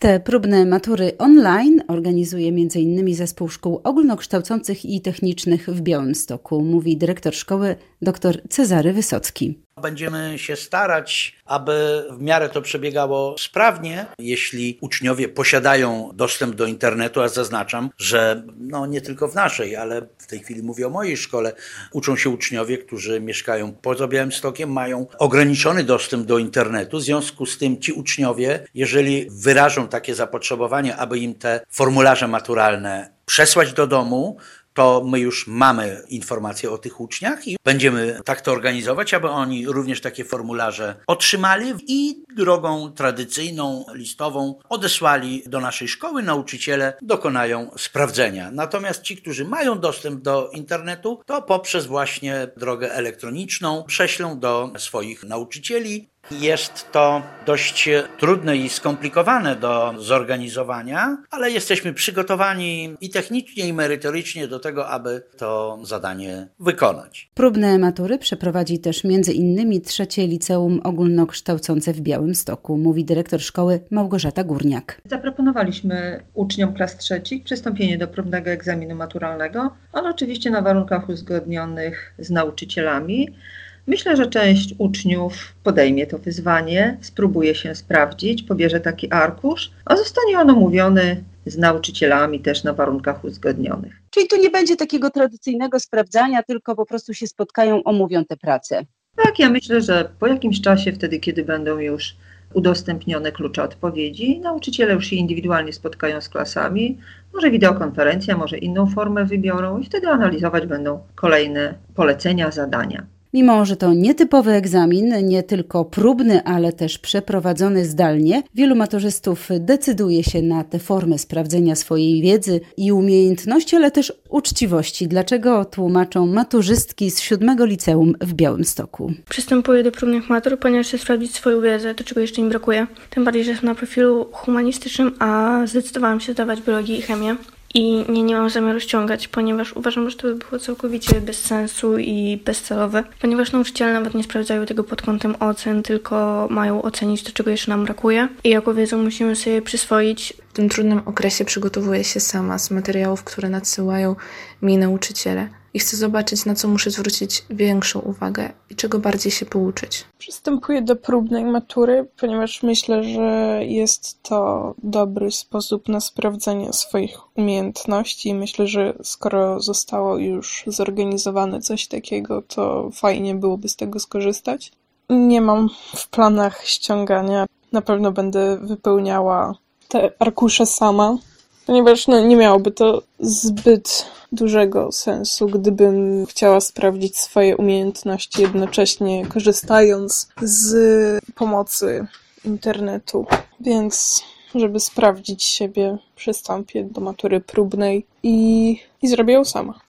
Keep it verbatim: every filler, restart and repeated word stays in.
Te próbne matury online organizuje między innymi Zespół Szkół Ogólnokształcących i Technicznych w Białymstoku, mówi dyrektor szkoły dr Cezary Wysocki. Będziemy się starać, aby w miarę to przebiegało sprawnie. Jeśli uczniowie posiadają dostęp do internetu, a zaznaczam, że no nie tylko w naszej, ale w tej chwili mówię o mojej szkole, uczą się uczniowie, którzy mieszkają poza Białymstokiem, mają ograniczony dostęp do internetu. W związku z tym ci uczniowie, jeżeli wyrażą takie zapotrzebowanie, aby im te formularze maturalne przesłać do domu, to my już mamy informacje o tych uczniach i będziemy tak to organizować, aby oni również takie formularze otrzymali i drogą tradycyjną, listową odesłali do naszej szkoły. Nauczyciele dokonają sprawdzenia. Natomiast ci, którzy mają dostęp do internetu, to poprzez właśnie drogę elektroniczną prześlą do swoich nauczycieli. Jest to dość trudne i skomplikowane do zorganizowania, ale jesteśmy przygotowani i technicznie, i merytorycznie do tego, aby to zadanie wykonać. Próbne matury przeprowadzi też między innymi trzecie liceum ogólnokształcące w Białymstoku, mówi dyrektor szkoły Małgorzata Górniak. Zaproponowaliśmy uczniom klas trzecich przystąpienie do próbnego egzaminu maturalnego, ale oczywiście na warunkach uzgodnionych z nauczycielami. Myślę, że część uczniów podejmie to wyzwanie, spróbuje się sprawdzić, pobierze taki arkusz, a zostanie on omówiony z nauczycielami też na warunkach uzgodnionych. Czyli tu nie będzie takiego tradycyjnego sprawdzania, tylko po prostu się spotkają, omówią te prace. Tak, ja myślę, że po jakimś czasie, wtedy kiedy będą już udostępnione klucze odpowiedzi, nauczyciele już się indywidualnie spotkają z klasami, może wideokonferencja, może inną formę wybiorą i wtedy analizować będą kolejne polecenia, zadania. Mimo że to nietypowy egzamin, nie tylko próbny, ale też przeprowadzony zdalnie, wielu maturzystów decyduje się na tę formę sprawdzenia swojej wiedzy i umiejętności, ale też uczciwości. Dlaczego tłumaczą maturzystki z siódmego liceum w Białymstoku? Przystępuję do próbnych matur, ponieważ chcę sprawdzić swoją wiedzę, to czego jeszcze mi brakuje. Tym bardziej, że jestem na profilu humanistycznym, a zdecydowałam się zdawać biologię i chemię. I nie, nie mam zamiaru ściągać, ponieważ uważam, że to by było całkowicie bez sensu i bezcelowe, ponieważ nauczyciele nawet nie sprawdzają tego pod kątem ocen, tylko mają ocenić to, czego jeszcze nam brakuje i jaką wiedzę musimy sobie przyswoić. W tym trudnym okresie przygotowuję się sama z materiałów, które nadsyłają mi nauczyciele i chcę zobaczyć, na co muszę zwrócić większą uwagę i czego bardziej się pouczyć. Przystępuję do próbnej matury, ponieważ myślę, że jest to dobry sposób na sprawdzenie swoich umiejętności. Myślę, że skoro zostało już zorganizowane coś takiego, to fajnie byłoby z tego skorzystać. Nie mam w planach ściągania. Na pewno będę wypełniała te arkusze sama, ponieważ no, nie miałoby to zbyt dużego sensu, gdybym chciała sprawdzić swoje umiejętności, jednocześnie korzystając z pomocy internetu. Więc, żeby sprawdzić siebie, przystąpię do matury próbnej i, i zrobię ją sama.